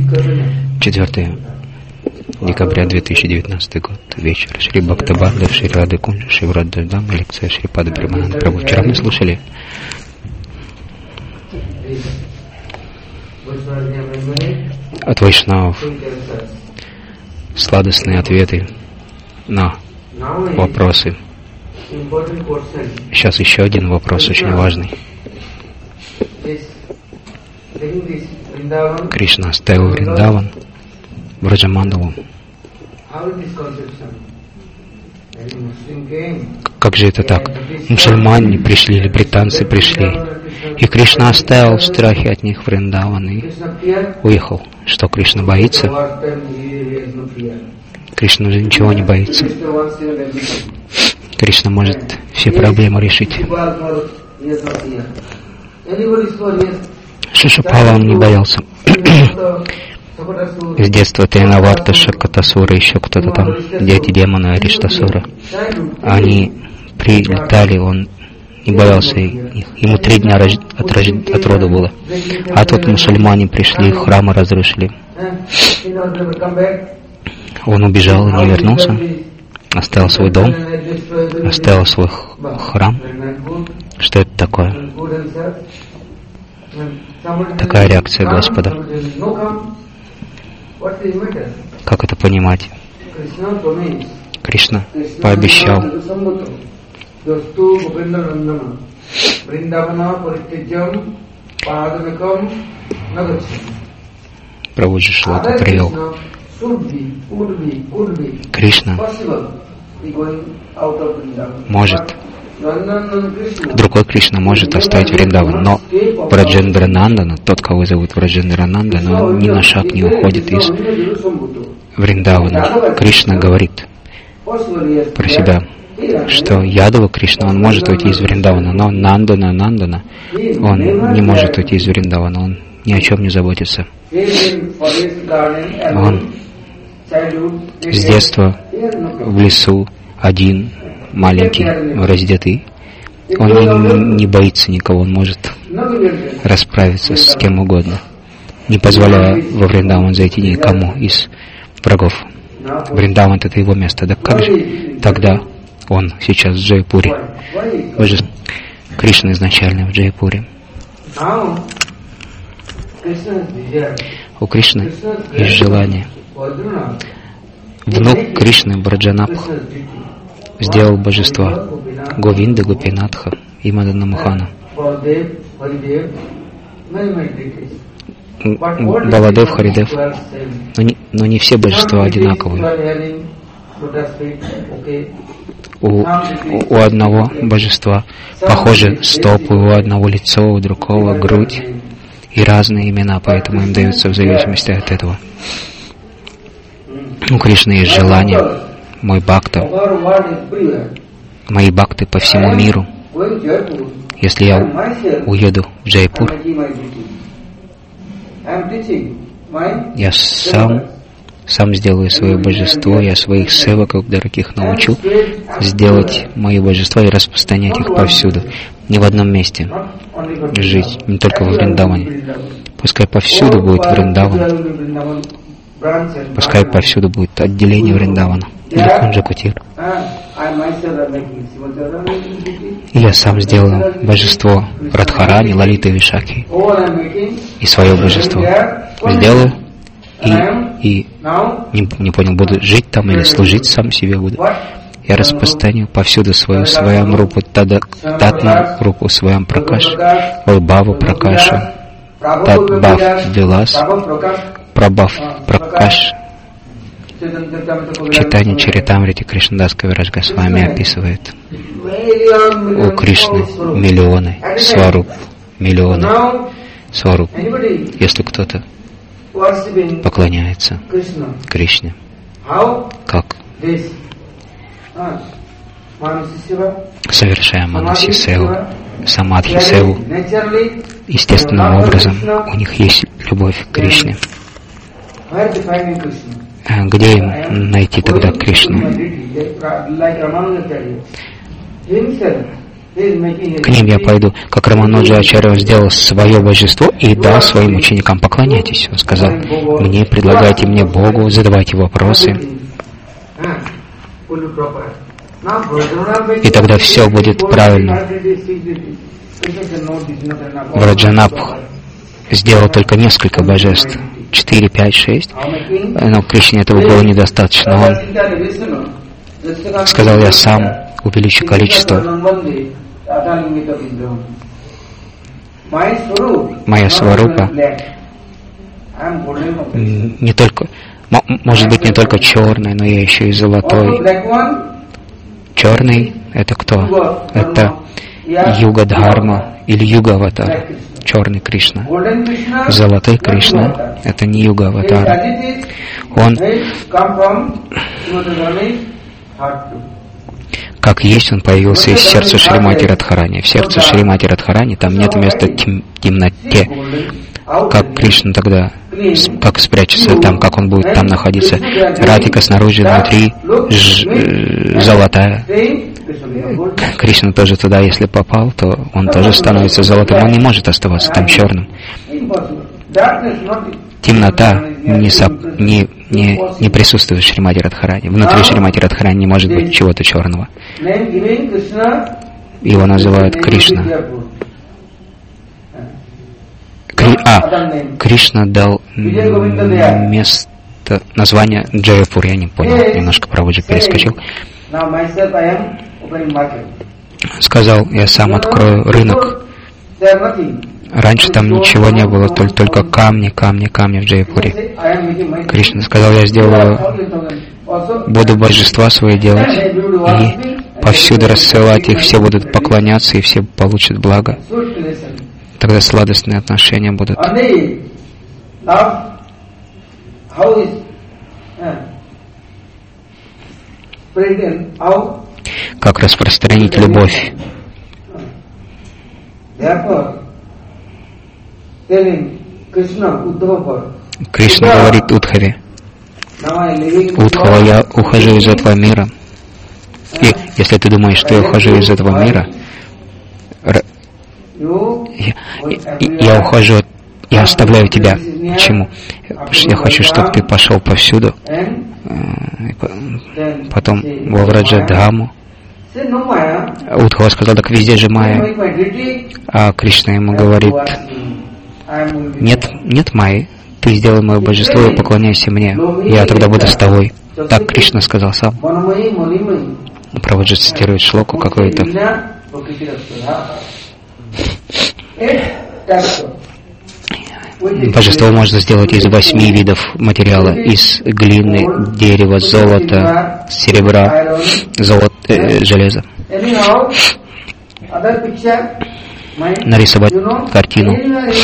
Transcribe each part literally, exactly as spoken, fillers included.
четвёртое декабря две тысячи девятнадцатый год. Вечер. Шри Бхактабанда, Шри Рады Кунджа, Шри Враддадам, лекция Шри Пада Примананда Прабху. Вчера мы слушали от вайшнавов сладостные ответы на вопросы. Сейчас еще один вопрос очень важный. Кришна оставил Вриндаван, Браджамандалу. Как же это так? Мусульмане пришли или британцы пришли, и Кришна оставил в страхе от них Вриндаван и уехал. Что, Кришна боится? Кришна уже ничего не боится. Кришна может все проблемы решить. Шишупала он не боялся. С детства Тринаварта, Шакатасура, еще кто-то там, дети демона Ариштасура. Они прилетали, он не боялся их. Ему три дня от, рож... от рода было. А тут мусульмане пришли, храмы разрушили. Он убежал и не вернулся. Оставил свой дом, оставил свой храм. Что это такое? Такая реакция Господа. Как это понимать? Кришна пообещал. Прабху же шлоку привел. Кришна может, другой Кришна может оставить Вриндаван, но Браджендранандана, тот, кого зовут Браджендранандана, он ни на шаг не уходит из Вриндавана. Кришна говорит про себя, что Ядава Кришна, он может уйти из Вриндавана, но Нандана Нандана, он не может уйти из Вриндавана, он ни о чем не заботится. Он с детства в лесу один, маленький, раздетый. Он не, не боится никого, он может расправиться с кем угодно, не позволяя во Вриндаван зайти никому из врагов. Вриндаван — это его место. Да как же тогда он сейчас в Джайпуре? Вы же Кришна изначально в Джайпуре. У Кришны есть желание. Внук Кришны Браджанабх сделал божества Говинда, Гопинатха и Мадана Мохана. Баладев, Харидев, но не, но не все божества одинаковые. У, у одного божества похожи стопы, у одного лицо, у другого грудь и разные имена, поэтому им даются в зависимости от этого. У Кришны есть желание. Мой бхакта, мои бхакты по всему миру. Если я уеду в Джайпур, я сам, сам сделаю свое божество, я своих севаков дорогих научу сделать мои божества и распространять их повсюду. Не в одном месте жить, не только во Вриндаване. Пускай повсюду будет Вриндаван. Пускай повсюду будет отделение Вриндавана или Кунджа-Кутир. И я сам сделаю божество Радхарани, Лалиты, Вишаки и свое божество сделаю и, и не, не понял, буду жить там или служить сам себе буду. Я распространю повсюду свою своям рупу, татну рупу, своям пракаш, Бхаву Пракашу, Татбхав Вилас, Прабхав Пракаш. Читание Чаритамрити Кришнадас Кавирадж Госвами описывает. У Кришны миллионы сваруп, миллионы сваруп. Если кто-то поклоняется Кришне, как? Совершая манаси севу, самадхи севу, естественным образом у них есть любовь к Кришне. Где им найти тогда Кришну? к ним я пойду. Как Рамануджа Ачарья сделал свое божество и дал своим ученикам: поклоняйтесь. Он сказал: мне предлагайте мне Богу, задавайте вопросы. И тогда все будет правильно. Враджанабх сделал только несколько божеств. Четыре, пять, шесть. Но Кришне этого было недостаточно. Он сказал: я сам увеличу количество. Моя сварупа не только, может быть, не только черный, но я еще и золотой. Черный — это кто? Это Юга-дхарма или Юга-аватар. Черный Кришна. Золотой Кришна — это не Юга-аватар. Он, как есть, он появился из сердца Шримати Радхарани. В сердце Шримати Радхарани там нет места тем, темноте. Как Кришна тогда, как спрячется там, как он будет там находиться? Радхика снаружи, внутри ж, золотая. Кришна тоже туда, если попал, то он тоже становится золотым. Он не может оставаться там черным. Темнота не, соп, не, не, не присутствует в Шримати Радхарани. Внутри Шримати Радхарани не может быть чего-то черного. Его называют Кришна. Кри, а, Кришна дал место, название Джаяпур, я не понял, немножко Прабхуджи перескочил. Сказал: я сам открою рынок. Раньше там ничего не было, только, только камни, камни, камни в Джайпуре. Кришна сказал: я сделаю, буду божества свои делать, и повсюду рассылать их, все будут поклоняться, и все получат благо. Тогда сладостные отношения будут. Как распространить любовь? Кришна говорит Удхаве: Удхава, я ухожу из этого мира. И если ты думаешь, что я ухожу из этого мира, я, я ухожу, я оставляю тебя. Почему? Я хочу, чтобы ты пошел повсюду, потом во Враджадхаму. Удхава сказал: так везде же Майя. А Кришна ему говорит: нет, нет Майи, ты сделай мое божество и поклоняйся мне, я тогда буду с тобой. Так Кришна сказал сам. Прабхуджи цитирует шлоку какую-то. Божество можно сделать из восьми видов материала: из глины, дерева, золота, серебра, золота, э, железа. Нарисовать картину.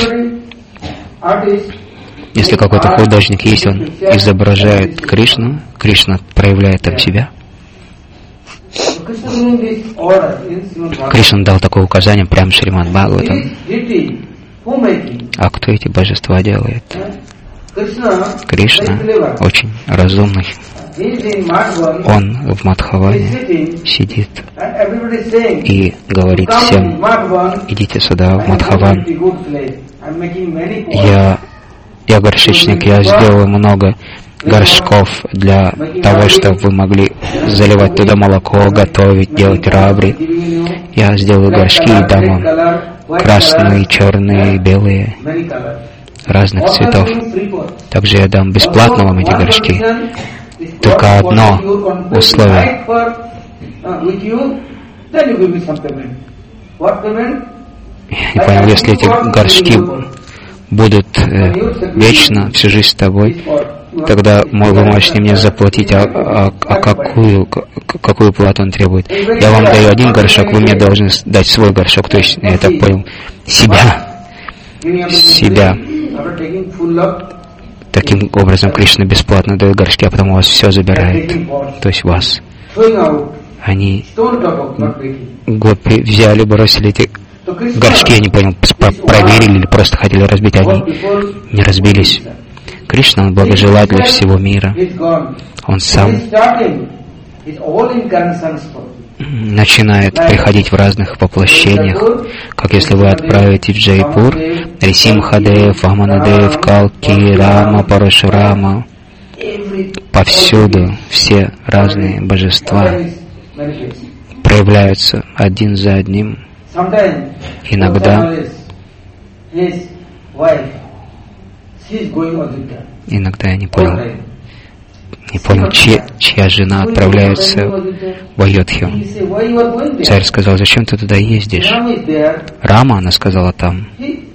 Если какой-то художник есть, он изображает Кришну, Кришна проявляет там себя. Кришна дал такое указание прямо в Шримад Бхагаватам. А кто эти божества делает? Кришна очень разумный. Он в Мадхаване сидит и говорит всем: идите сюда, в Мадхаван. Я, я горшечник, я сделал много горшков для того, чтобы вы могли заливать туда молоко, готовить, делать рабри. Я сделаю горшки и дам вам красные, черные, белые, разных цветов. Также я дам бесплатно вам эти горшки. Только одно условие. Я не понял, если эти горшки будут э, вечно, всю жизнь с тобой, тогда вы можете мне заплатить, а, а, а какую, какую плату он требует? Я вам даю один горшок, вы мне должны дать свой горшок, то есть, я так понял, себя. Себя. Таким образом, Кришна бесплатно дает горшки, а потом у вас все забирает. То есть вас. Они гопи взяли, бросили эти горшки, я не понял, проверили или просто хотели разбить, они не разбились. Кришна, он благожелатель для всего мира. Он сам начинает приходить в разных воплощениях, как если вы отправите в Джайпур Рисимхадев, Ваманадев, Калки, Рама, Парашурама, повсюду все разные божества проявляются один за одним. Иногда иногда я не понял, не понял, чья, чья жена отправляется в Айодхью. Царь сказал: зачем ты туда ездишь? Рама, она сказала, там.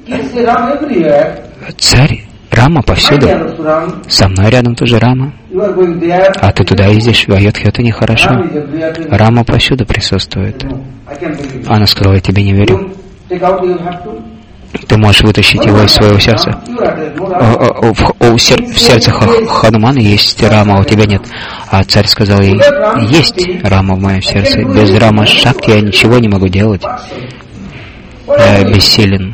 Царь, Рама повсюду. Со мной рядом тоже Рама. А ты туда ездишь, в Айодхью, это нехорошо. Рама повсюду присутствует. Она сказала: я тебе не верю. Ты можешь вытащить его из своего сердца. В сердце Ханумана есть Рама, а у тебя нет. А царь сказал ей: есть Рама в моем сердце. Без Рама Шакти я ничего не могу делать. Я бессилен.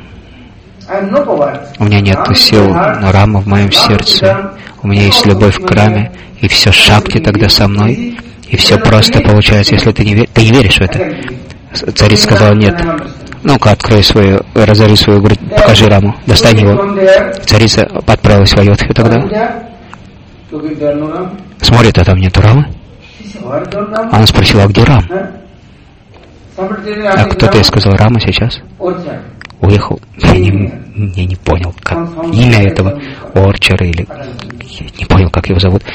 У меня нет сил, но Рама в моем сердце. У меня есть любовь к Раме, и все Шакти тогда со мной, и все просто получается, если ты не веришь. Ты не веришь в это? Царица сказала: нет. Ну-ка, открой свою, разори свою грудь, покажи Раму, достань его. Царица отправилась в Айодхью тогда. Смотрит, а там нету Рамы. Она спросила: а где Рам? А кто-то ей сказал: Рама сейчас уехал. Я не, я не понял, как имя этого Орчара или... Я не понял, как его зовут.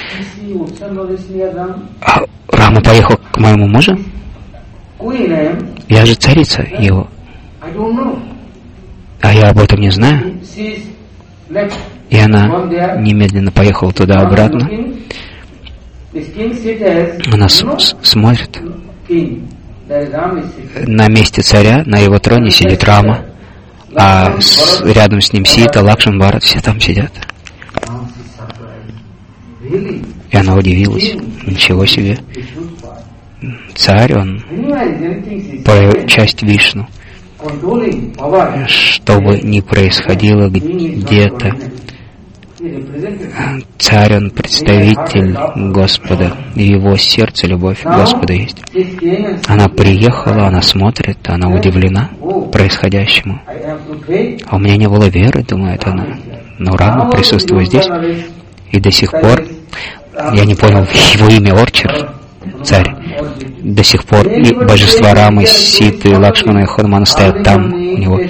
А Рама поехал к моему мужу? Я же царица его. А я об этом не знаю. И она немедленно поехала туда-обратно. Она с- смотрит. На месте царя, на его троне сидит Рама, а с- рядом с ним Сита, Лакшман, Бхарат, все там сидят. И она удивилась. Ничего себе. Царь, он часть Вишну. Что бы ни происходило где-то, царь, он представитель Господа, и в его сердце любовь Господа есть. Она приехала, она смотрит, она удивлена происходящему. А у меня не было веры, думает она. Но Рама присутствует здесь, и до сих пор, я не понял его имя, Орчар, царь. До сих пор и божества Рамы, Ситы, Лакшмана и Ханумана стоят там у него.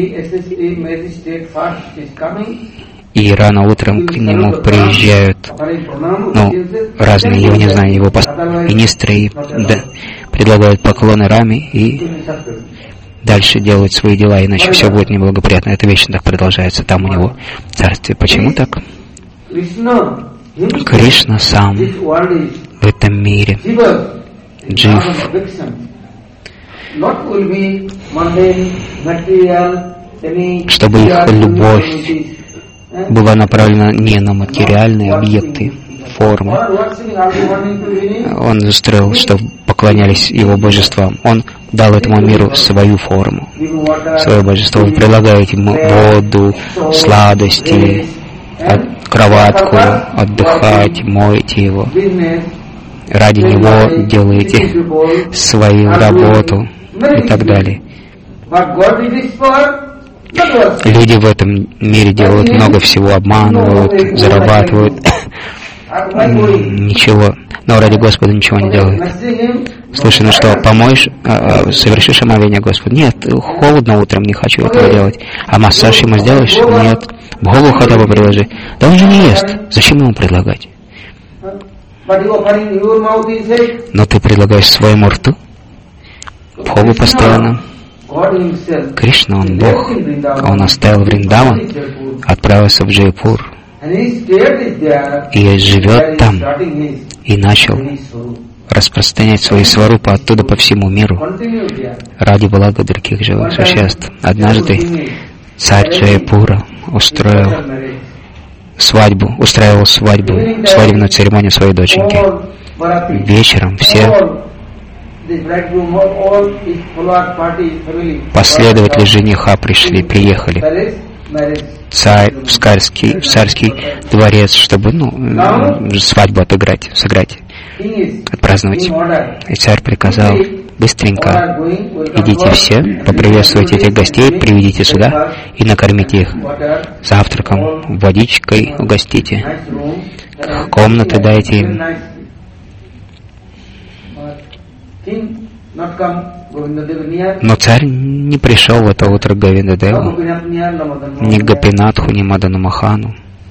И рано утром к нему приезжают, ну, разные, я не знаю, его министры, и да, предлагают поклоны Раме и дальше делают свои дела, иначе все будет неблагоприятно. Это вечно так продолжается там у него в царстве. Почему так? Кришна сам в этом мире Джив. Чтобы их любовь была направлена не на материальные объекты, формы. Он устроил, чтобы поклонялись его божествам. Он дал этому миру свою форму, свое божество. Вы предлагаете ему воду, сладости, кроватку, отдыхать, моете его. Ради него делаете свою работу и так далее. Люди в этом мире делают много всего, обманывают, зарабатывают, ничего, но ради Господа ничего не делают. Слушай, ну что, помоешь, совершишь омовение Господу? Нет, холодно утром, не хочу этого делать. А массаж ему сделаешь? Нет. В голову хотя бы приложи. Да он же не ест, зачем ему предлагать? Но ты предлагаешь своему рту, Богу постоянно. Кришна, он Бог, он оставил Вриндаван, отправился в Джайпур и живет там, и начал распространять свои сварупы оттуда по всему миру ради блага других живых существ. Однажды царь Джайпура устроил свадьбу, устраивал свадьбу, свадебную церемонию своей доченьки. Вечером все последователи жениха пришли, приехали царь, в, царский, в царский дворец, чтобы ну, свадьбу отыграть, сыграть, отпраздновать. И царь приказал быстренько идите все, поприветствуйте этих гостей, приведите сюда и накормите их завтраком, водичкой угостите, комнаты дайте им. Но царь не пришел в это утро к Говиндадеву, ни к Гопинатху, ни Мадану Махану.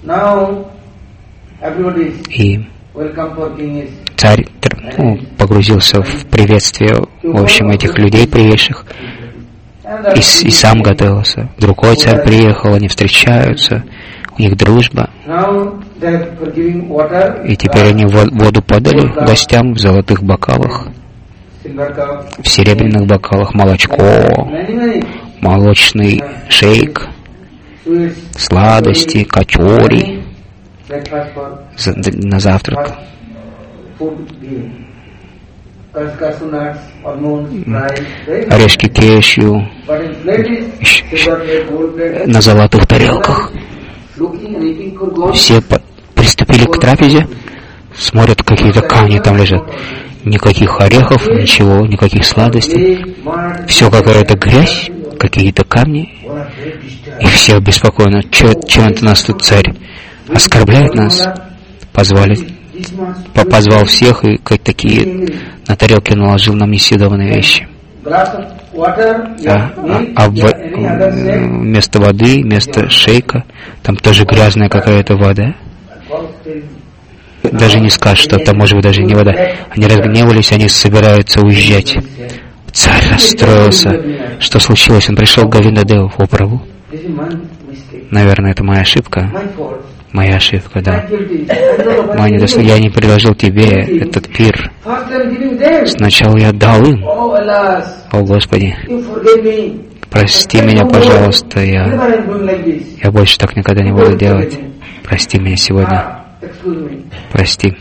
И царь ну, погрузился в приветствие, в общем, этих людей приезжих, и, и сам готовился. Другой царь приехал, они встречаются, у них дружба. И теперь они воду подали гостям в золотых бокалах, в серебряных бокалах молочко, молочный шейк, сладости, качори на завтрак. Орешки кешью на золотых тарелках. Все приступили к трапезе, смотрят, какие-то камни там лежат. Никаких орехов, ничего, никаких сладостей. Все какая-то грязь, какие-то камни. И все беспокойно. Чем это нас тут царь оскорбляет нас? Позвали, позвал всех и как такие на тарелке наложил нам несъедобные вещи. А, а, а в, вместо воды, вместо шейка, там тоже грязная какая-то вода. Даже не скажешь, что там может быть даже не вода. Они разгневались, они собираются уезжать. Царь расстроился. Что случилось? Он пришел к Говиндадеву. О, Прабху. Наверное, это моя ошибка. Моя ошибка, да. Мой недостаток. Я не предложил тебе этот пир. Сначала я дал им. О, Господи. Прости меня, пожалуйста. Я, я больше так никогда не буду делать. Прости меня сегодня. Прости.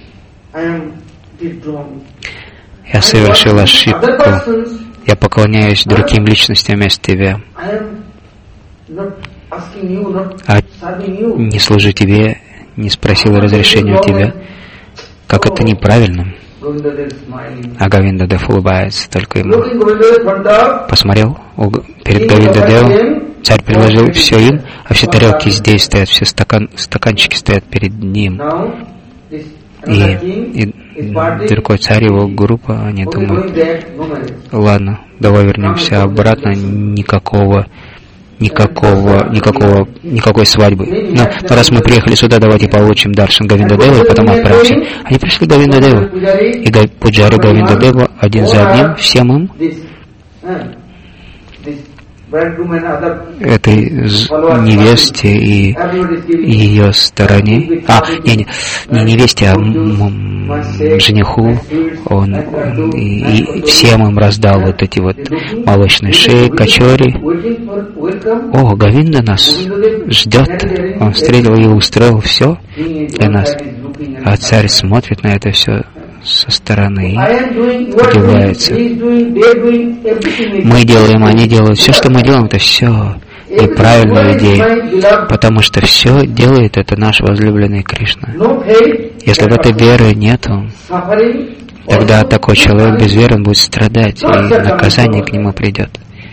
Я совершил ошибку. Я поклоняюсь другим личностям вместо тебя. А не служу тебе, не спросил разрешения у тебя. Как это неправильно. А Говиндадев улыбается только ему. Посмотрел перед Говиндадевом. Царь предложил все им, а все тарелки здесь стоят, все стакан, стаканчики стоят перед ним. И, и другой царь, его группа, они думают, ладно, давай вернемся обратно, никакого, никакого, никакого, никакой свадьбы. Но, но раз мы приехали сюда, давайте получим даршан Говиндадева, и потом отправимся. Они пришли к Говиндадеву, и пуджари Говиндадева один за одним, всем им, этой невесте и, и ее стороне, а, не, не, не невесте, а м- м- жениху, он, он и, и всем им раздал вот эти вот молочные шеи, качори. О, Говинда нас ждет, он встретил и устроил все для нас. А царь смотрит на это все со стороны и удивляется. Мы делаем, они делают. Все, что мы делаем, это все неправильная идея, потому что все делает это наш возлюбленный Кришна. Если в этой веры нету, тогда такой человек без веры будет страдать, и наказание к нему придет.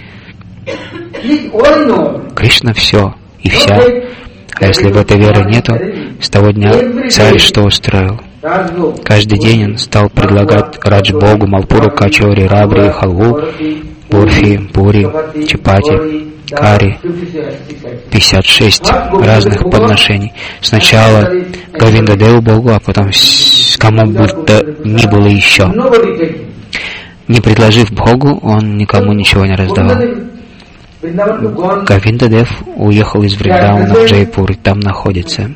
Кришна все и вся. А если в этой веры нету, с того дня царь что устроил? Каждый день он стал предлагать Радж Богу, Малпуру, Качори, Рабри, Халву, Бурфи, Пури, Чапати, Кари, пятьдесят шесть разных подношений. Сначала Говиндадеву Богу, а потом кому бы то ни было еще. Не предложив Богу, он никому ничего не раздавал. Говиндадев уехал из Вриндауна в Джайпур, и там находится.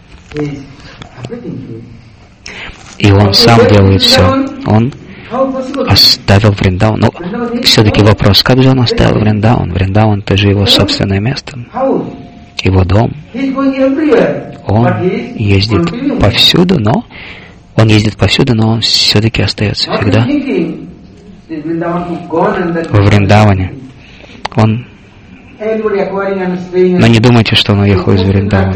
И он сам делает все. Он оставил Вриндаун. Но все-таки вопрос, как же он оставил Вриндаун? Вриндаун — это же его собственное место, его дом. Он ездит повсюду, но он ездит повсюду, но он все-таки остается всегда во Вриндауне. Он Но не думайте, что он уехал из Вриндавана.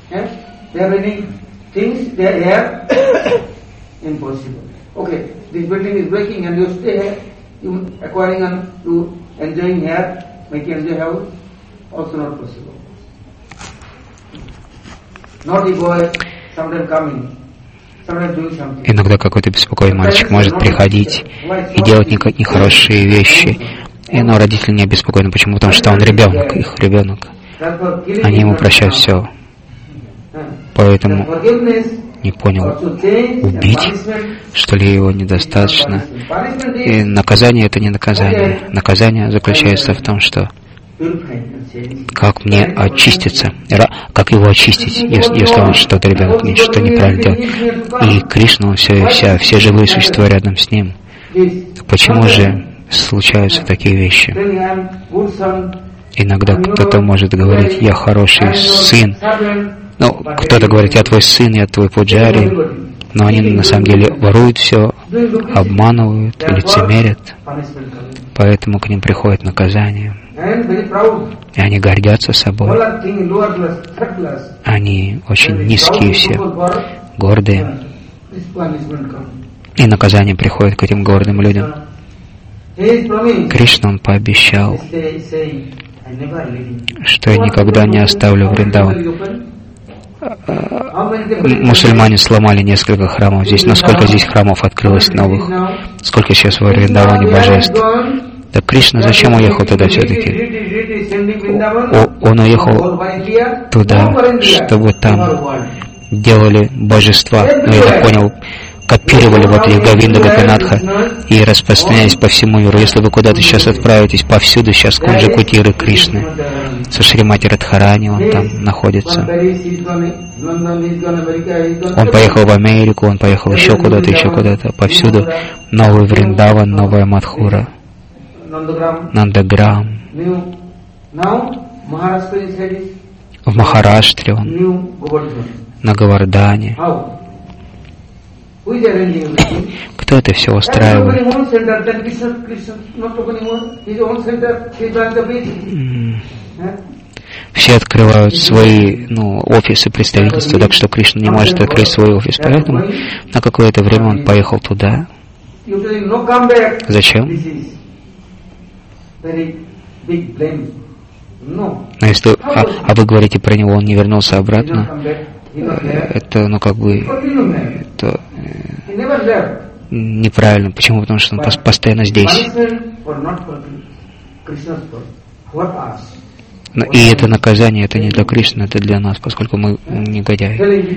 Иногда какой-то беспокойный мальчик может приходить и делать нехорошие вещи. И, но родители не обеспокоены. Почему? Потому что он ребенок, их ребенок. Они ему прощают все. Поэтому не понял, убить, что ли, его недостаточно. И наказание — это не наказание. Наказание заключается в том, что как мне очиститься, как его очистить, если, если он что-то, ребенок, что неправильно делает. И Кришна, он все, вся, все живые существа рядом с ним. Почему же случаются такие вещи? Иногда кто-то может говорить: я хороший сын. Ну, кто-то говорит: я твой сын, я твой пуджари. Но они на самом деле воруют все, обманывают, лицемерят. Поэтому к ним приходит наказание. И они гордятся собой. Они очень низкие все, гордые. И наказание приходит к этим гордым людям. Кришна, он пообещал, что я никогда не оставлю Вриндаван. Мусульмане сломали несколько храмов здесь. Но сколько здесь храмов открылось новых? Сколько сейчас в Вриндаване божеств? Так Кришна зачем уехал туда все-таки? Он уехал туда, чтобы там делали божества. Ну, я так понял, копировали вот их Говинда Гопинатха и распространялись по всему миру. Если вы куда-то сейчас отправитесь, повсюду сейчас Кунджа Кутиры Кришны. Со Шримати Радхарани он там находится. Он поехал в Америку, он поехал еще куда-то, еще куда-то. Повсюду новый Вриндаван, новая Мадхура, Нандаграм. В Махараштре он, на Говардхане. Кто это все устраивает? Все открывают свои ну, офисы, представительства, так что Кришна не может открыть свой офис. Поэтому на какое-то время он поехал туда. Зачем? Но если, а, а вы говорите про него, он не вернулся обратно, это, ну, как бы, это э, неправильно. Почему? Потому что он постоянно здесь. Но и это наказание, это не для Кришны, это для нас, поскольку мы негодяи.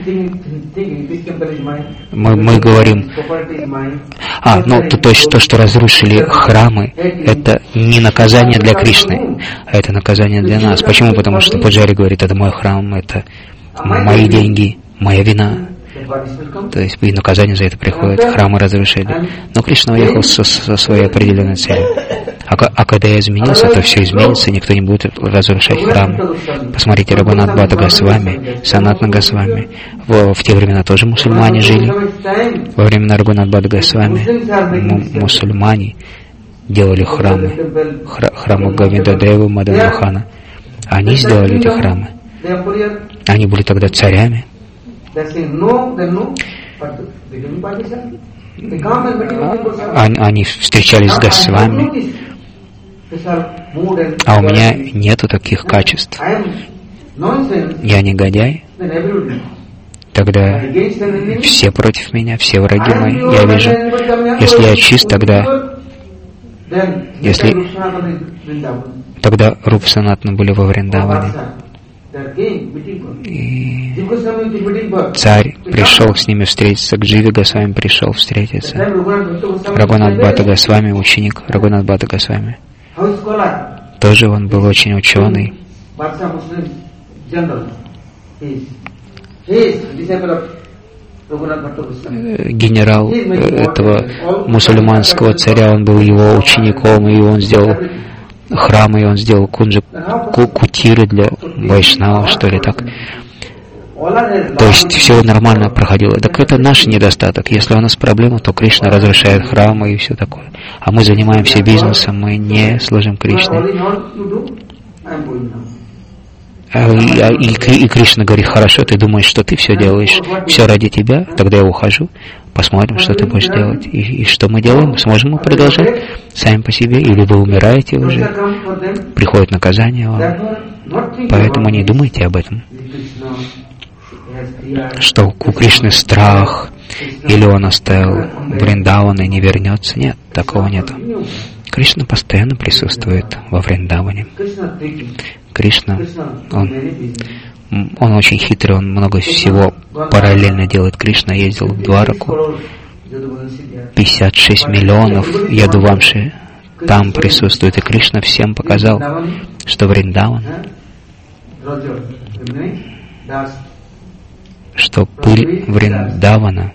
Мы, мы говорим, а, ну, то, то есть то, что разрушили храмы, это не наказание для Кришны, а это наказание для нас. Почему? Потому что Пуджари говорит: это мой храм, это мои деньги, моя вина. То есть и наказание за это приходит, храмы разрушили. Но Кришна уехал со, со своей определенной целью. А, а когда я изменился, то все изменится, никто не будет разрушать храм. Посмотрите, Рагунат Бхатта Госвами, Санатна Госвами. В, в те времена тоже мусульмане жили. Во времена Рагунат Бхатта Госвами мусульмане делали храмы. Хра, храмы Говинда Девы, Мадан Мохана. Они сделали эти храмы. Они были тогда царями. Они встречались с Госвами, а у меня нету таких качеств. Я негодяй, тогда все против меня, все враги мои, я вижу. Если я чист, тогда, если, тогда Рупа Санатана были во Вриндаване. И царь пришел с ними встретиться, к Дживе Госвами пришел встретиться. Рагунат Бхатта Госвами, ученик Рагунат Бхатта Госвами. Тоже он был очень ученый. Генерал этого мусульманского царя, он был его учеником, и он сделал храмы, и он сделал кунджи кутиры для вайшнавов, что ли, так. То есть все нормально проходило. Так это наш недостаток. Если у нас проблема, то Кришна разрушает храмы и все такое. А мы занимаемся бизнесом, мы не служим Кришне. И, и, и Кришна говорит: хорошо, ты думаешь, что ты все делаешь, все ради тебя, тогда я ухожу, посмотрим, что ты будешь делать. И, и что мы делаем? Сможем мы продолжать сами по себе, или вы умираете уже, приходит наказание вам. Поэтому не думайте об этом, что у Кришны страх, или он оставил Вриндаван и не вернется. Нет, такого нет. Кришна постоянно присутствует во Вриндаване. Кришна, он, он очень хитрый, он много всего параллельно делает. Кришна ездил в Двараку, пятьдесят шесть миллионов ядувамши там присутствует, и Кришна всем показал, что Вриндаван, что пыль Вриндавана,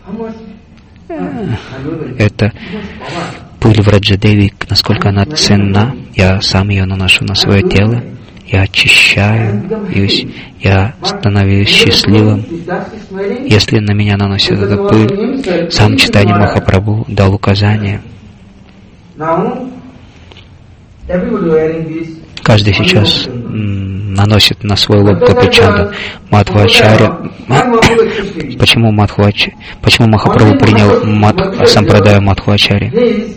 это пыль Враджадеви, насколько она ценна. Я сам ее наношу на свое тело, я очищаю, я становлюсь счастливым. Если на меня наносят эту пыль, сам Чайтанья Махапрабху дал указание. Каждый сейчас наносит на свой лоб Гопичандан. Мадхвачарья. Почему Мадхвачарья? Почему Махапрабху принял мад... сампрадая Мадхвачарья?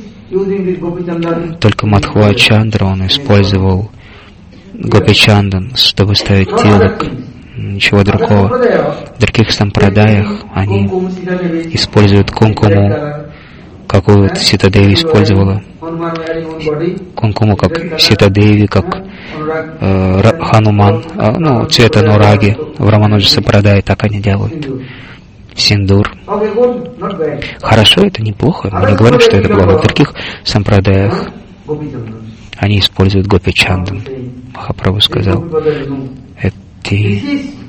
Только Мадхвачандра он использовал Гопичандан, чтобы ставить тилак, ничего другого. В других сампрадаях они используют кункуму, какую Сита-деви использовала. Кункуму, как Сита-деви, как э, Хануман, э, ну, цвета нураги в Рамануджа сампрадае, так они делают. Синдур. Хорошо, это неплохо. Мы не говорим, что это плохо. В других сампрадаях они используют Гопичандан. Махапрабху сказал, эти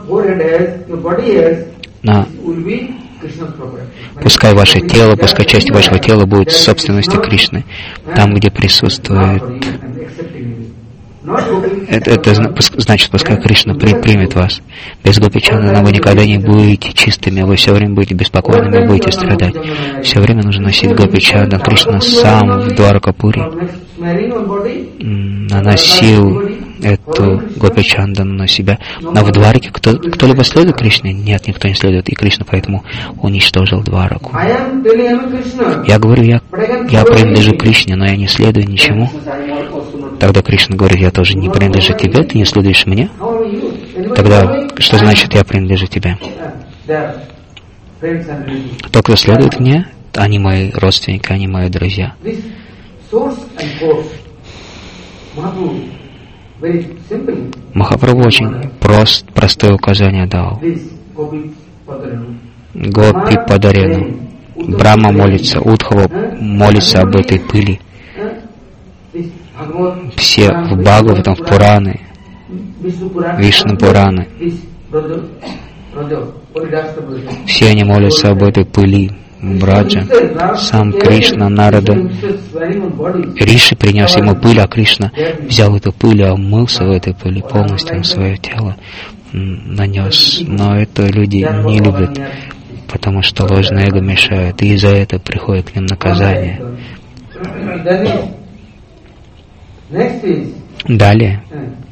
на пускай ваше тело, пускай часть вашего тела будет собственностью Кришны, там, где присутствует. Это, это значит, пускай Кришна при, примет вас. Без Гопичандана вы никогда не будете чистыми, вы все время будете беспокойными, будете страдать. Все время нужно носить Гопичандан. Кришна сам в Дваракапуре наносил эту Гопичандан на себя. А в Двараке кто, кто-либо следует Кришне? Нет, никто не следует. И Кришна поэтому уничтожил Двараку. Я говорю, я, я принадлежу Кришне, но я не следую ничему. Тогда Кришна говорит, я тоже не принадлежу тебе, ты не следуешь мне. Тогда что значит я принадлежу тебе? Тот, кто следует мне, они мои родственники, они мои друзья. Махапрабху очень прост, простое указание дал. Гопи Падарену. Брахма молится, Удхава молится об этой пыли. Все в Бхагаватам, в Пураны, Вишну Пураны, все они молятся об этой пыли. Браджа, сам Кришна, Нарада, Риши принес ему пыль, а Кришна взял эту пыль, а умылся в этой пыли полностью на свое тело, нанес. Но это люди не любят, потому что ложное эго мешает, и из-за этого приходит к ним наказание. Далее,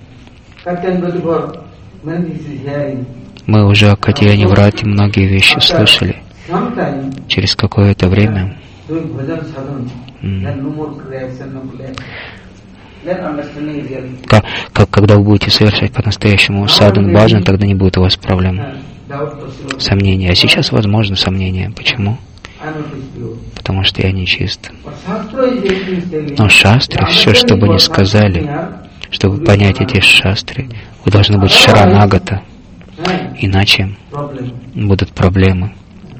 мы уже о Катьяне Врате многие вещи слышали. Через какое-то время, как, как, когда вы будете совершать по-настоящему садан баджан, тогда не будет у вас проблем, сомнений. А сейчас возможно сомнения. Почему? Потому что я нечист. Но шастры, все, что бы ни сказали, чтобы понять эти шастры, вы должны быть шаранагата, иначе будут проблемы.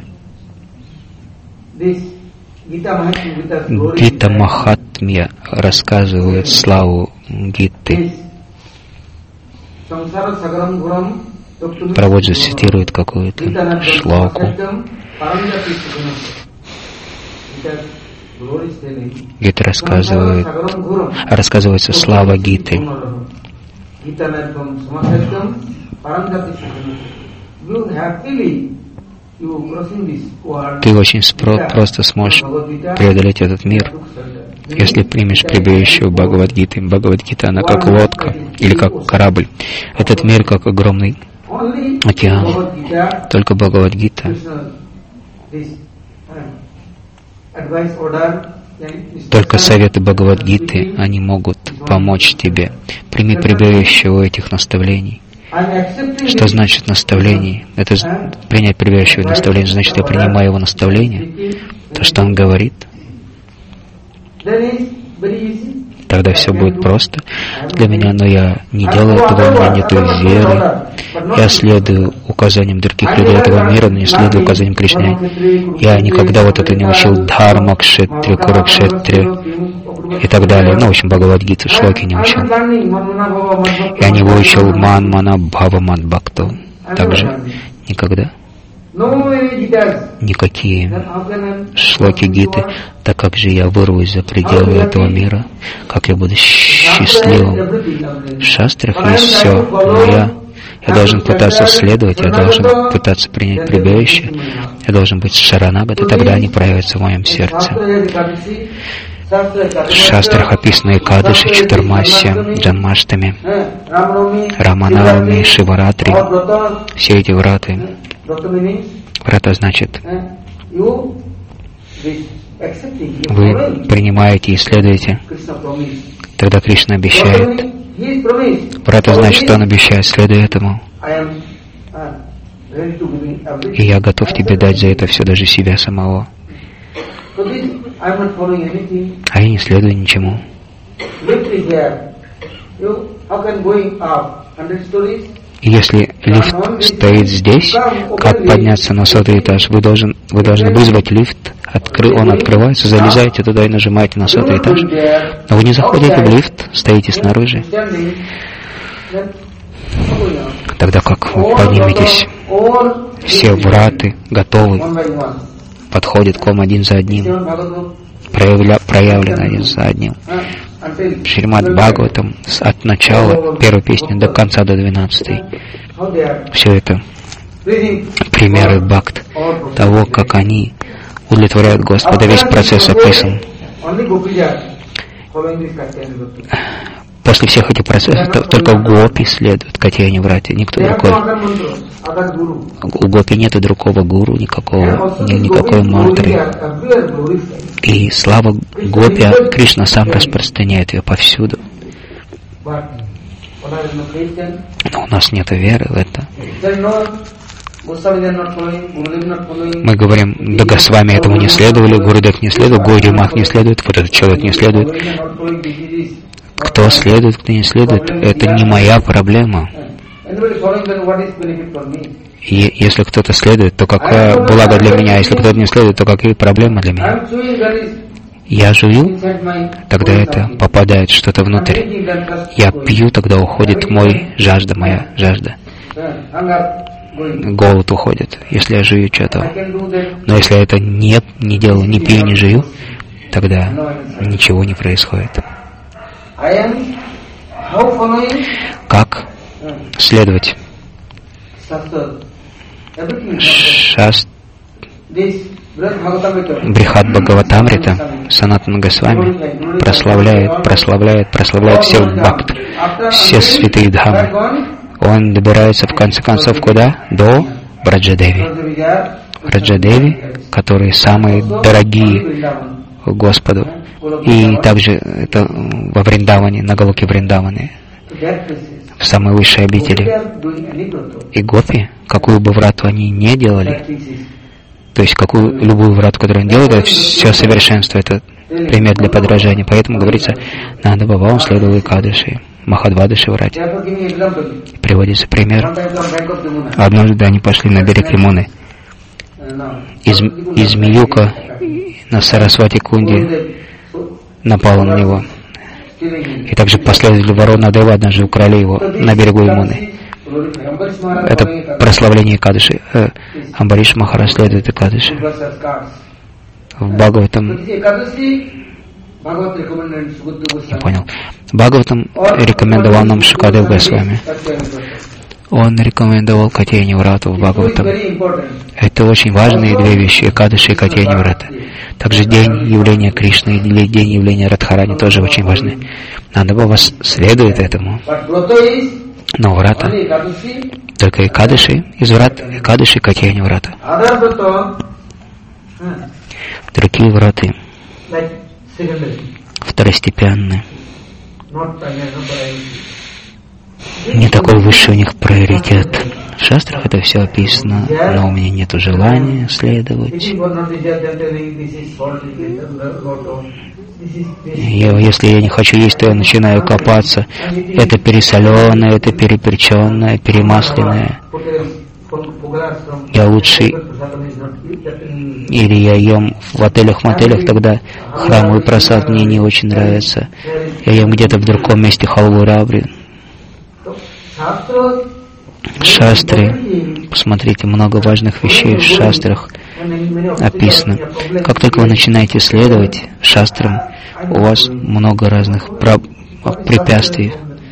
Гита Махатмья рассказывает славу Гиты. Прабхуджи цитирует какую-то шлоку. Гита рассказывает, рассказывается слава Гиты. Ты очень спро- просто сможешь преодолеть этот мир, Если примешь прибежище в Бхагавад-гите, Бхагавад-гита, она как лодка или как корабль. Этот мир как огромный океан. Только Бхагавад-гита, только советы Бхагавад-гиты, они могут помочь тебе. Прими прибежище у этих наставлений. Что значит наставление? Это принять прибежище в наставление, значит, я принимаю его наставление, то, что он говорит. Тогда все будет просто для меня, но я не делаю этого, у меня нет веры. Я следую указаниям других людей этого мира, но не следую указаниям Кришны. Я никогда вот это не учил дхарма, кшетри, курукшетри и так далее. Ну, в общем, Бхагавад-гиту, шлоки не учил. Я не выучил ман, мана, бхава, мат, бхакту. Также никогда. Никакие шлоки гиты, так как же я вырвусь за пределы этого мира, как я буду счастливым. В шастрах есть все, но я, я должен пытаться следовать, я должен пытаться принять прибежище, я должен быть шаранагат, и тогда они проявятся в моем сердце. В шастрах описаны Экадаши, Чатурмаси, Джанмаштами, Раманавами, Шиваратри, все эти враты. Врата значит, вы принимаете и следуете. Тогда Кришна обещает. Врата значит, что он обещает, следуй этому. И я готов тебе дать за это все, даже себя самого. А я не следую ничему. И если лифт стоит здесь, как подняться на сотый этаж? Вы, должен, вы должны вызвать лифт, откры, он открывается, залезаете туда и нажимаете на сотый этаж. Но вы не заходите в лифт, стоите снаружи. Тогда как вы подниметесь? Все враты готовы, подходят к вам один за одним, проявля, проявлены один за одним. Шримад Бхагаватам от начала первой песни до конца, до двенадцатой. Все это примеры бхакт, того, как они удовлетворяют Господа. Весь процесс описан. После всех этих процессов только гопи следуют Катьяне Врате, никто другой. У гопи нету другого гуру, никакого, ни, никакой мантры. И слава гопи, Кришна сам распространяет ее повсюду. Но у нас нет веры в это. Мы говорим, да Госвами этому не следовали, Гурудев не следует, Гауди Мах не следует, вот этот человек не следует. Кто следует, кто не следует, это не моя проблема. И если кто-то следует, то какое благо для меня, если кто-то не следует, то какие проблемы для меня. Я жую, тогда это попадает что-то внутрь. Я пью, тогда уходит мой жажда, моя жажда. Голод уходит, если я жую что-то. Но если я это не, не делаю, не пью, не жую, тогда ничего не происходит. Как следовать? Шаст... Брихат Бхагаватамрита Санатана Госвами прославляет, прославляет, прославляет всех бхакт, все святые дхамы. Он добирается в конце концов куда? До Браджадеви. Браджадеви, которые самые дорогие Господу. И также это во Вриндаване, на Галоке Вриндаване, в самой высшей обители. И гопи, какую бы врату они не делали, то есть какую любую врату, которую они делают, это все совершенство, это пример для подражания. Поэтому говорится, надо Бабаун следовал Экадаши, Махадвадаши врате. Приводится пример. Однажды они пошли на берег Ямуны. Из, из Миюка на Сарасвати Кунди напала на него. И также последовали Варона Дева, однажды украли его на берегу Ямуны. Это прославление Экадаши. Э, Амбариш Махараш следует Экадаши. В Бхагаватам... Не понял. Бхагаватам рекомендовал нам Шукадев Госвами. Он рекомендовал Катьяни Врату в Бхагаватам. Это очень важные две вещи, Экадаши и Катьяни Врата. Также день явления Кришны или день явления Радхарани тоже очень важны. Надо было следовать этому. Но Врата, только Экадаши из Врат, Экадаши и Катьяни Врата. Другие враты второстепенные. Не такой высший у них приоритет. В шастрах это все описано, но у меня нет желания следовать. Я, если я не хочу есть, то я начинаю копаться. Это пересоленное, это переперченное, перемасленное. Я лучше... Или я ем в отелях-мотелях, тогда храмовый просад мне не очень нравится. Я ем где-то в другом месте халву рабри. Шастры, посмотрите, много важных вещей в шастрах описано. Как только вы начинаете следовать шастрам, у вас много разных препятствий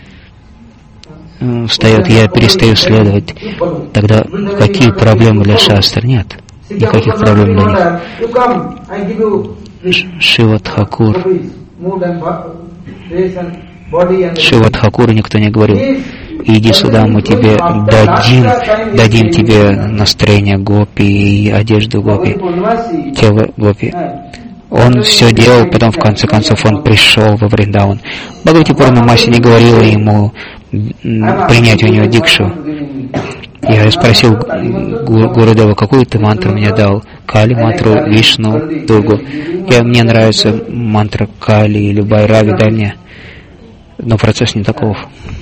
встает. Я перестаю следовать. Тогда какие проблемы для шастр? Нет. Никаких проблем для них. Шива Тхакур. Шива Тхакуру никто не говорил: иди сюда, мы тебе дадим, дадим тебе настроение гопи и одежду гопи, тело гопи. Он все делал, потом в конце концов он пришел во Вриндаван. Бхагавати Пурнамаси не говорила ему принять у него дикшу. Я спросил Гурудева, какую ты мантру мне дал? Кали, мантру, Вишну, Дургу. Я, мне нравится мантра Кали или Байрави, дай мне. Но процесс не таков.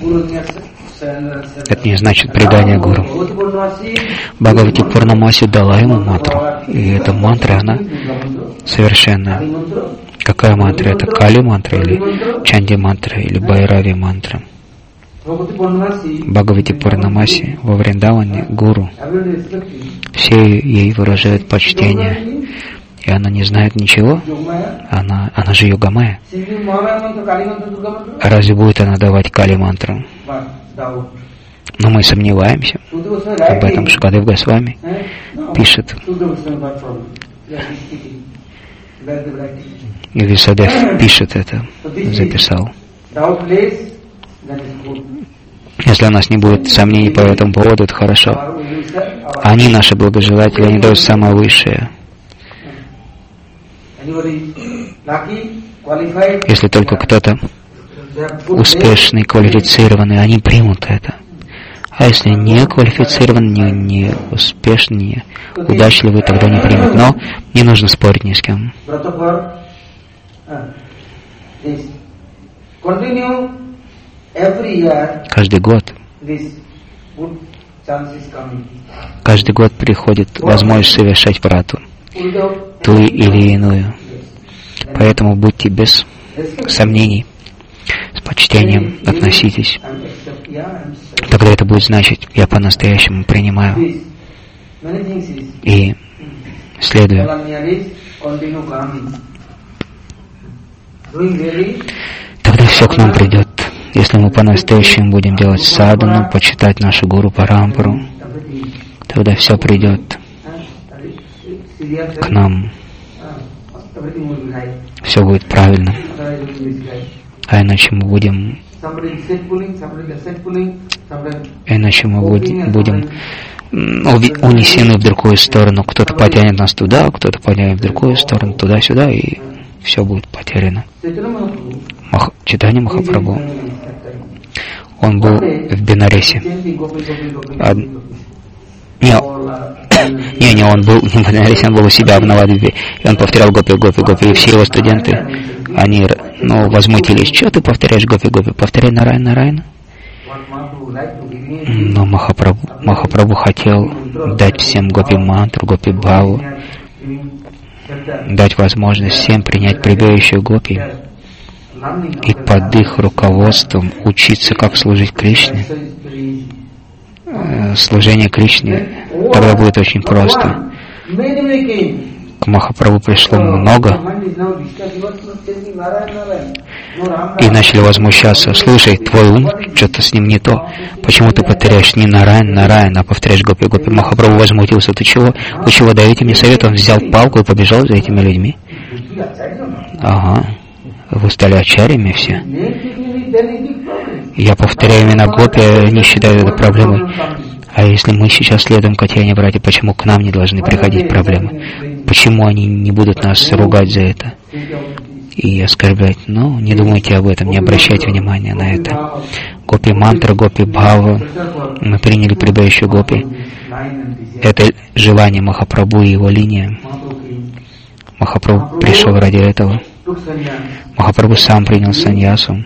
Это не значит предание Гуру. Бхагавати Пурнамаси дала ему мантру. И эта мантра, она совершенная. Какая мантра? Это Кали мантра или Чанди мантра или Байрави мантра? Бхагавати Пурнамаси во Вриндаване Гуру. Все ей выражают почтение. И она не знает ничего. Она, она же Йогамая. А разве будет она давать Кали мантру? Но мы сомневаемся. Об этом Шукадев Госвами пишет. И Висадев пишет это, записал. Если у нас не будет сомнений по этому поводу, это хорошо. Они, наши благожелатели, они дают самое высшее. Если только кто-то успешный, квалифицированный, они примут это. А если не квалифицированный, не, не успешный, не удачливый, тогда не примут. Но не нужно спорить ни с кем. Каждый год, каждый год приходит возможность совершать врату, ту или иную. Поэтому будьте без сомнений, с почтением относитесь. Тогда это будет значить, я по-настоящему принимаю и следую. Тогда все к нам придет. Если мы по-настоящему будем делать садхану, почитать нашу Гуру Парампару, тогда все придет к нам. Все будет правильно. А иначе мы будем... Иначе мы будем, будем унесены в другую сторону. Кто-то потянет нас туда, кто-то потянет в другую сторону, туда-сюда, и все будет потеряно. Мах... Чайтанья Махапрабху, он был в Бенаресе. А... Не, не, не, он был не в Бенаресе, он был у себя в Навадвипе. И он повторял гопи, гопи, гопи. И все его студенты, они, ну, возмутились. Что ты повторяешь гопи, гопи? Повторяй Нарайна, Нарайна. Но Махапрабху, Махапрабху хотел дать всем гопи мантру, гопи бхаву, дать возможность всем принять прибегающую гопи и под их руководством учиться, как служить Кришне. Служение Кришне тогда будет очень просто. К Махапрабху пришло много и начали возмущаться. Слушай, твой ум, что-то с ним не то. Почему ты повторяешь не Нараян, Нараян, а повторяешь Гопи, Гопи? Махапрабху возмутился. Ты чего? Вы чего даете мне совет? Он взял палку и побежал за этими людьми. Ага. Вы стали ачарьями все. Я повторяю именно Гопи, они считают это проблемой. А если мы сейчас следуем Катьяне братья, почему к нам не должны приходить проблемы? Почему они не будут нас ругать за это и оскорблять? Ну, не думайте об этом, не обращайте внимания на это. Гопи мантра, Гопи бхава. Мы приняли предающую Гопи. Это желание Махапрабху и его линия. Махапрабху пришел ради этого. Махапрабху сам принял саньясу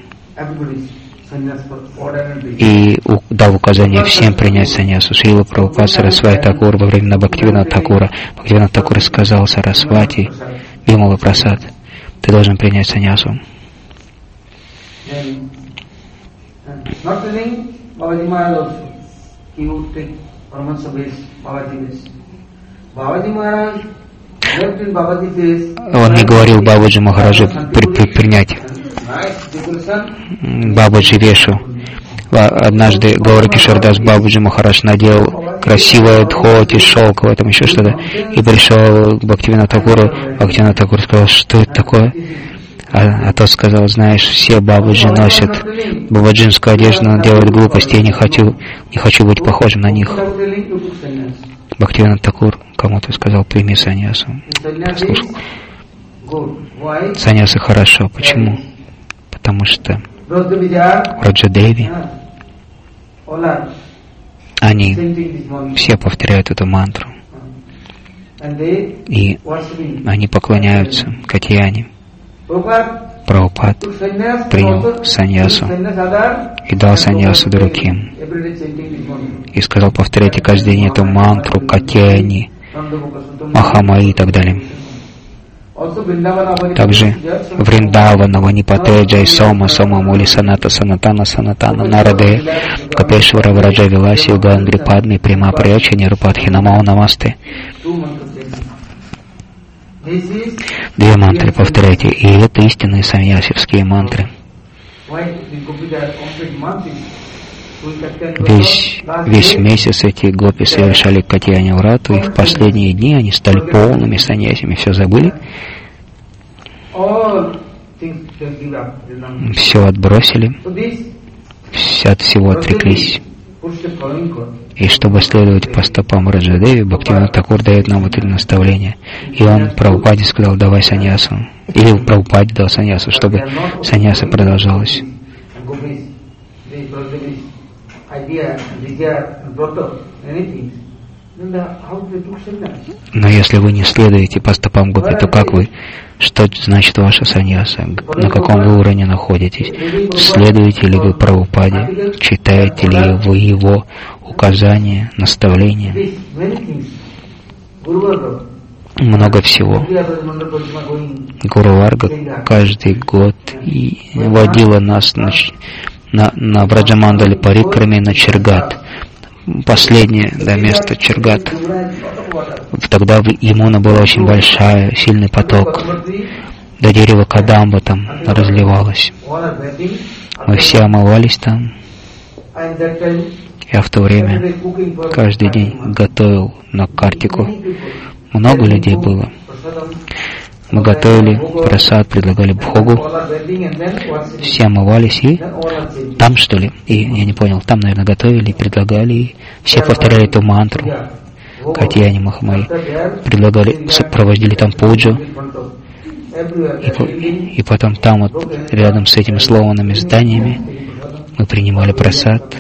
и дал указание всем принять саньясу. Шрила Прабхупад Сарасвати Такур во времена Бхактивинода Такура. Бхактивинод Такур сказал Сарасвати, Бимала Прасад, ты должен принять саньясу. Он не говорил Бабаджи Махараджи при, при, принять Бабаджи Вешу. Однажды Гауракишор Кишардас Бабаджи Махарадж надел красивое дхоти, шелковое, там еще что-то, и пришел к Бхактивиноду Такуру. Бхактивинод Такур сказал, что это такое? А, а тот сказал, знаешь, все Бабаджи носят бабаджинскую одежду, но делают глупости, я не хочу, не хочу быть похожим на них. Бхактивинод Такур кому-то сказал, прими саньясу. Послушал. Саньяса хорошо. Почему? Потому что Раджадеви, они все повторяют эту мантру. И они поклоняются Катьяне. Прабхупад принял саньясу и дал саньясу другим. И сказал, повторяйте каждый день эту мантру, Катьяни, Махамаи и так далее. Также Вриндавана, Ванипате, Джай Сома, Сома Мули, Саната, Санатана, Санатана, Нараде, Капешвара, Враджа Виласи, Гангри, Падми, Прима, Прияча, Нирупадхи, Намао, Намасте. Две мантры повторяйте, и это истинные саньясивские мантры. Весь, весь месяц эти гопи совершали Катьяни Врату, и в последние дни они стали полными саньясями, все забыли, все отбросили, все от всего отреклись. И чтобы следовать по стопам Раджадеви, Бхактивинод Такур дает нам вот это наставление. И он Прабхупаде сказал, давай саньясу. Или Прабхупаде дал саньясу, чтобы саньяса продолжалась. Но если вы не следуете по стопам Гопи, то как вы? Что значит ваша саньяса? На каком вы уровне находитесь? Следуете ли вы Прабхупаде? Читаете ли вы его указания, наставления? Много всего. Гуру Варга каждый год и водила нас на, на, на Браджамандали Парикраме на Чергат. Последнее, да, место Чергат. Тогда Ямуна была очень большая, сильный поток. До дерева Кадамба там разливалось. Мы все омывались там. Я в то время каждый день готовил на Картику. Много людей было. Мы готовили прасад, предлагали бхогу. Все омывались и там, что ли? И я не понял, там, наверное, готовили, предлагали. И все повторяли эту мантру. Катьяни Махамаи. Предлагали, проводили там пуджу. И, и потом там, вот, рядом с этими сломанными зданиями, мы принимали прасад.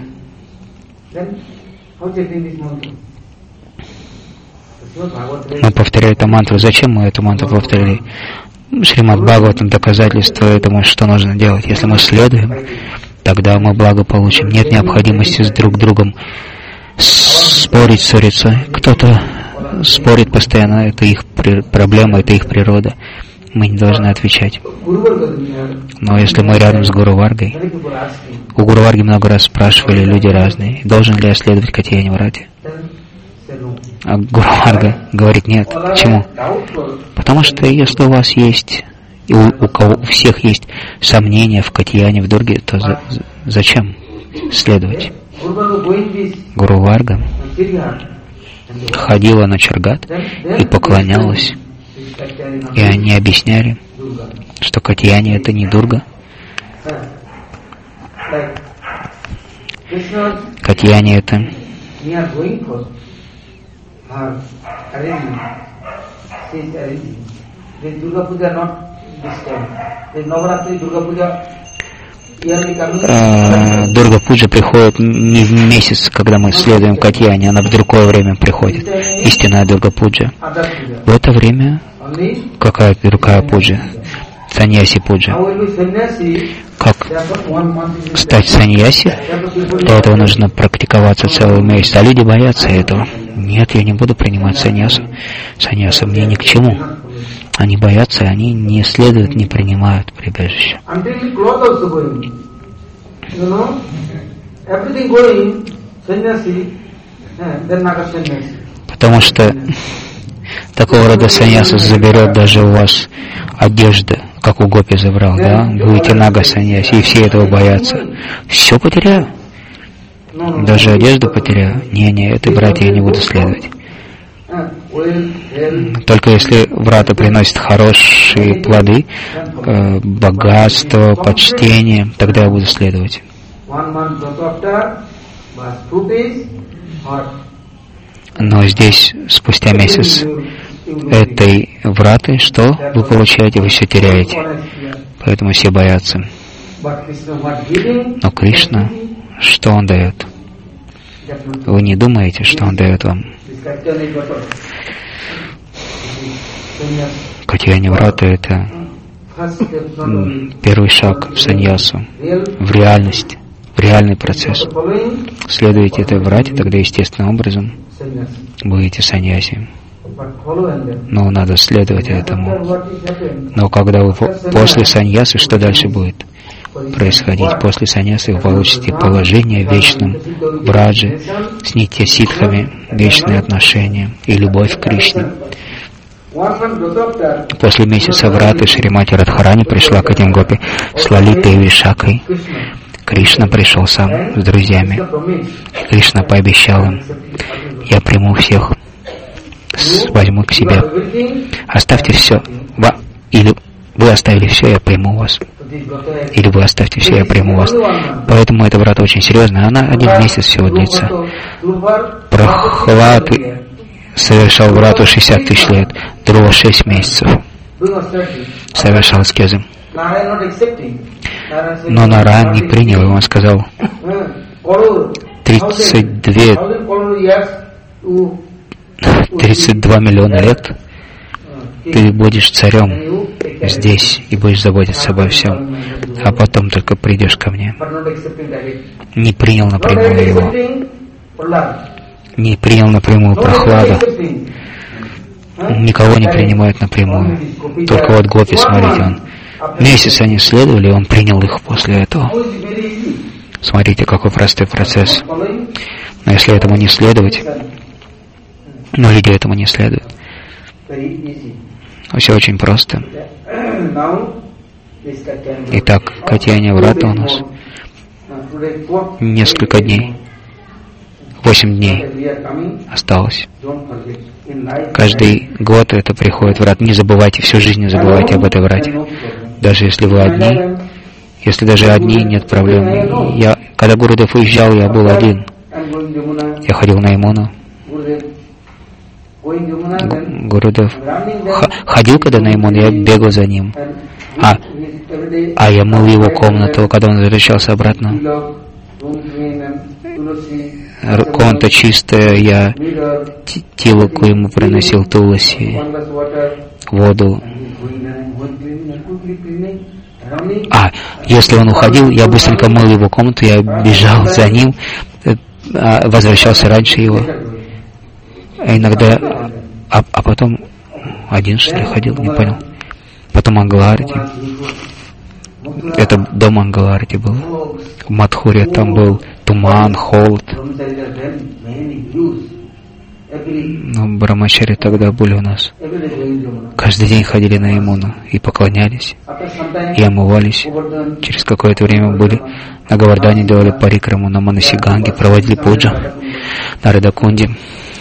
Мы повторяли эту мантру. Зачем мы эту мантру повторяли? Шримад Бхагаватам доказательство этому, что нужно делать. Если мы следуем, тогда мы благо получим. Нет необходимости с друг другом спорить, ссориться. Кто-то спорит постоянно, это их проблема, это их природа. Мы не должны отвечать. Но если мы рядом с Гуру Варгой, у Гуру Варги много раз спрашивали, люди разные, должен ли я следовать Катьяни Врате? А Гуру Варга говорит, нет. Почему? Потому что если у вас есть и у, у кого у всех есть сомнения в Катьяне, в Дурге, то за, за, зачем следовать? Гуру Варга ходила на Чаргат и поклонялась, и они объясняли, что Катьяне это не Дурга. Катьяне это Дурга Пуджа приходит не в месяц, когда мы следуем Катьяне, она в другое время приходит. Истинная Дурга Пуджа. В это время какая другая пуджа? Саньяси Пуджа. Как стать саньяси? Для этого нужно практиковаться целый месяц. А люди боятся этого. Нет, я не буду принимать саньясу. Саньяса мне ни к чему. Они боятся, они не следуют, не принимают прибежище. Потому что такого рода саньяса заберет даже у вас одежда, как у гопи забрал, да? Будете нага саньяси, и все этого боятся. Все потеряю. Даже одежду потеряю. Не-не, этой братья я не буду следовать. Только если брата приносит хорошие плоды, э, богатство, почтение, тогда я буду следовать. Но здесь, спустя месяц этой враты, что вы получаете? Вы все теряете. Поэтому все боятся. Но Кришна, что Он дает? Вы не думаете, что Он дает вам? Катьяни Врата — это первый шаг в саньясу, в реальность, в реальный процесс. Следуете этой врате, тогда естественным образом будете саньяси. Но надо следовать этому. Но когда вы после саньясы, что дальше будет происходить? После саньясы вы получите положение в вечном браджи с нитья ситхами, вечные отношения и любовь к Кришне. После месяца враты Шримати Радхарани пришла к этим гопи с Лалитой и Вишакой. Кришна пришел сам с друзьями. Кришна пообещал им: я приму всех, возьму к себе. Оставьте все. Или вы оставили все, я приму вас. Или вы оставьте все, я приму вас. Поэтому эта врата очень серьезная. Она один месяц всего длится. Прохлад совершал врату шестьдесят тысяч лет. Друва шесть месяцев совершал аскезы. Но Нараян не принял, и он сказал: тридцать две, тридцать два миллиона лет ты будешь царем здесь и будешь заботиться обо всем, а потом только придешь ко мне. Не принял напрямую его. Не принял напрямую Прохлада. Никого не принимают напрямую. Только вот гопи, смотрите, он месяц они следовали, он принял их после этого. Смотрите, какой простой процесс. Но если этому не следовать, но люди этому не следуют. Все очень просто. Итак, Катьяни Врата у нас несколько дней. Восемь дней осталось. Каждый год это приходит врат. Не забывайте, всю жизнь не забывайте об этой врате. Даже если вы одни, если даже одни, нет проблем. Я, когда Гурудев уезжал, я был один. Я ходил на Ямуну. Гурудев ходил, когда на Ямуну, я бегал за ним. А, а я мыл его комнату, когда он возвращался обратно. Комната чистая, я тилоку ему приносил туласи, воду. А, если он уходил, я быстренько мыл его комнату, я бежал за ним, возвращался раньше его. А иногда, а, а потом один, что ли, ходил, не понял. Потом Мангаларати. Это до Мангаларати было. В Мадхуре там был туман, холод. Но брамачари тогда были у нас. Каждый день ходили на Ямуну и поклонялись, и омывались. Через какое-то время были на Говардхане, делали парикраму, на Манасиганге, проводили пуджу, на Радакунде.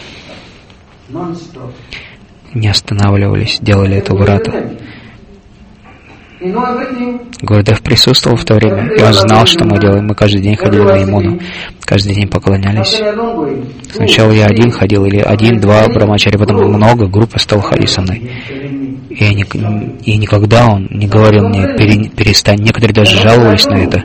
Не останавливались, делали это врата. Гурудев присутствовал в то время, и он знал, что мы делаем. Мы каждый день ходили на Ямуну, каждый день поклонялись. Сначала я один ходил, или один-два брамачари, потом много, группа стала ходить со мной. И, я не, и никогда он не говорил мне, пере, перестань. Некоторые даже жаловались на это.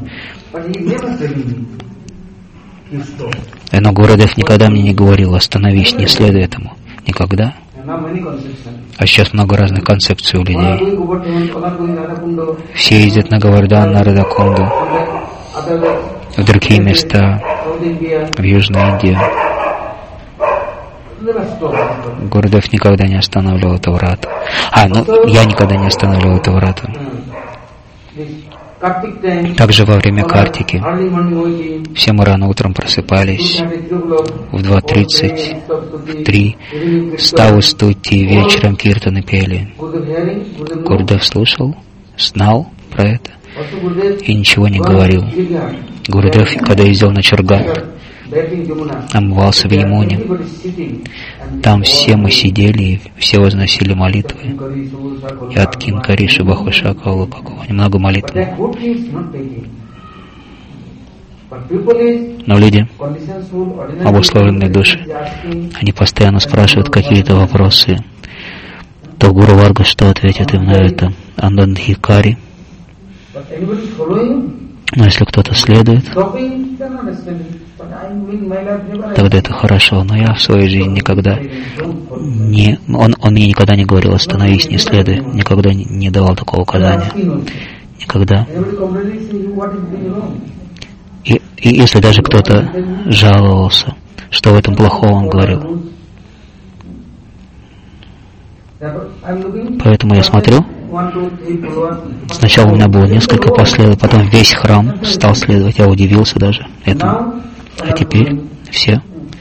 Но Гурудев никогда мне не говорил, остановись, не следуй этому. Никогда. А сейчас много разных концепций у людей. Все ездят на Говардхан, на Радакунду, в другие места, в Южной Индии. Гурудев никогда не останавливал это врата. А, ну, я никогда не останавливал это врата. Также во время Картики все мы рано утром просыпались, в два тридцать, в три, ставы стути, вечером киртаны пели. Гурудев слушал, знал про это и ничего не говорил. Гурудев, когда ездил на Чаргат, омывался в Ямуне. Там все мы сидели, и все возносили молитвы. И от Кинкариши, Бахушака, Лупакова. Немного молитв. Но люди, обусловленные души, они постоянно спрашивают какие-то вопросы. То Гуру Варга что ответит им на это? Андандхикари. Но если кто-то следует, тогда это хорошо. Но я в своей жизни никогда не... Он, он мне никогда не говорил, остановись, не следуй. Никогда не, не давал такого указания. Никогда. И, и если даже кто-то жаловался, что в этом плохого, он говорил. Поэтому я смотрю, сначала у меня было несколько последователей, потом весь храм стал следовать, я удивился даже этому. А теперь все.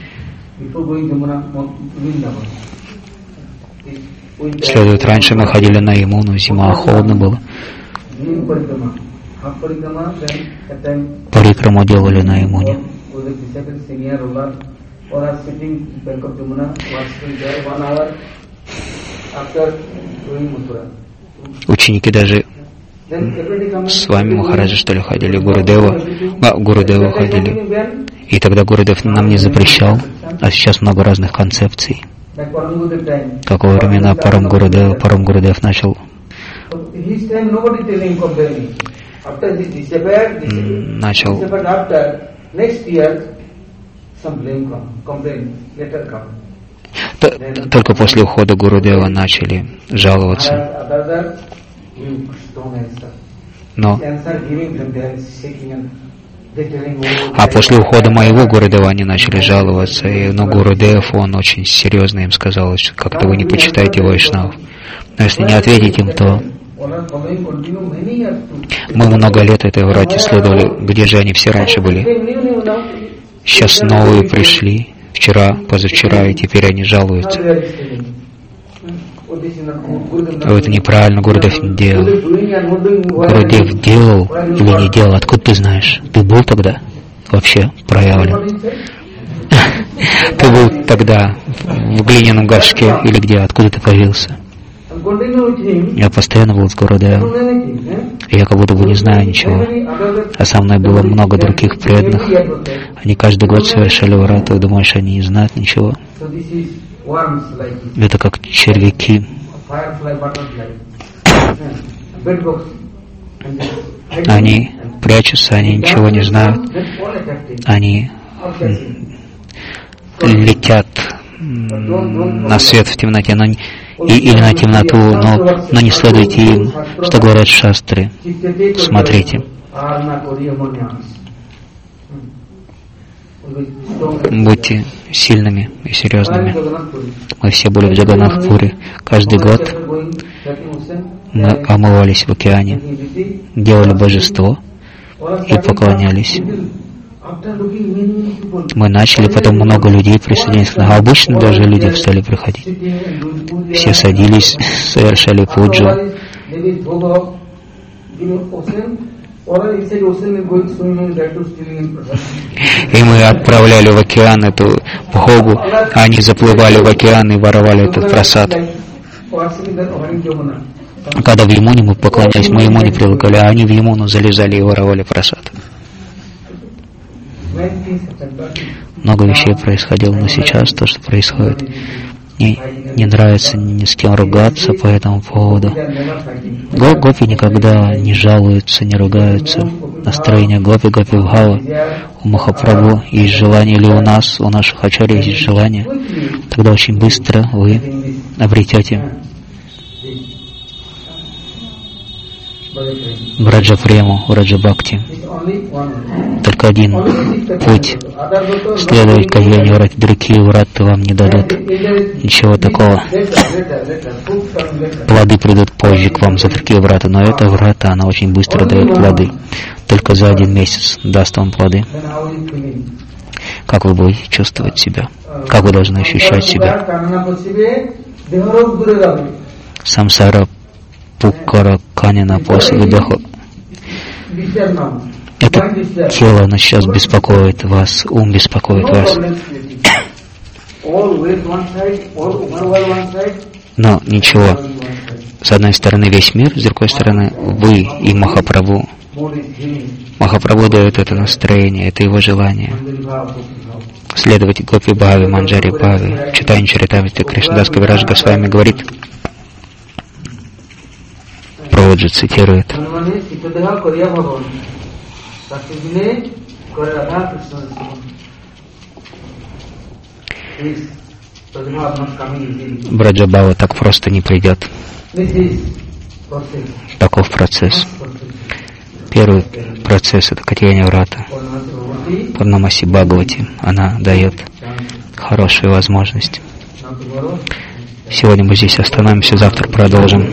Следует, раньше мы ходили на Ямуну, зима, холодно было. Парикраму делали на Ямуне. Ученики даже с вами, Махараджа, что ли, ходили, Гурудева, а, Гурудева ходили. И тогда Гурудев нам не запрещал, а сейчас много разных концепций. Как во времена Парам Гурудева, Парам Гурудев начал начал только после ухода Гурудева начали жаловаться. Но а после ухода моего Гурудева они начали жаловаться, и, но Гурудев, он очень серьезно им сказал, что как-то вы не почитаете вайшнавов. Но если не ответить им, то мы много лет этой врате следовали, где же они все раньше были. Сейчас новые пришли, вчера, позавчера, и теперь они жалуются. Это неправильно, Гурудев не делал. Гурудев делал или не делал, откуда ты знаешь? Ты был тогда вообще проявлен? Ты был тогда в глиняном горшке или где? Откуда ты появился? Я постоянно был с Гурудевом. Я как будто бы не знаю ничего. А со мной было много других преданных. Они каждый год совершали врату. Думаешь, они не знают ничего? Это как червяки. Они прячутся, они ничего не знают. Они летят на свет в темноте, но, и, или на темноту, но, но не следуйте им, что говорят шастры. Смотрите. Будьте сильными и серьезными. Мы все были в Джаганнатхпуре. Каждый год мы омывались в океане, делали божество и поклонялись. Мы начали, потом много людей присоединились. А обычно даже люди стали приходить. Все садились, совершали пуджу. И мы отправляли в океан эту бхогу, а они заплывали в океан и воровали этот прасад. Когда в Ямуне мы поклонялись, мы Ямуне предлагали, а они в Ямуну залезали и воровали прасад. Много вещей происходило, но сейчас то, что происходит, не, не нравится ни с кем ругаться по этому поводу. Го, гопи никогда не жалуются, не ругаются. Настроение гопи, гопи бхава. У Махапрабху есть желание, или у нас, у наших ачарьев есть желание. Тогда очень быстро вы обретете Браджа Прему, Браджа Бхакти. Только один путь — следовать кайянию врат. Другие враты вам не дадут ничего такого. Плоды придут позже к вам за другие врата, но эта врата, она очень быстро дает плоды. Только за один месяц даст вам плоды. Как вы будете чувствовать себя? Как вы должны ощущать себя? Самсара Пукара Канина после Даху. Это тело, оно сейчас беспокоит вас, ум беспокоит вас. Но ничего. С одной стороны весь мир, с другой стороны вы и Махапрабху. Махапрабху дает это настроение, это его желание. Следовать Гопи Бхави, Манджари Бхави. Читание Чаритамрити Кришнадас Кавирадж Госвами говорит, Прабхуджи цитирует: Браджабхава так просто не придет. Таков процесс. Первый процесс — это Катьяни Врата. Пурнамаси Бхагавати. Она дает хорошую возможность. Сегодня мы здесь остановимся, завтра продолжим.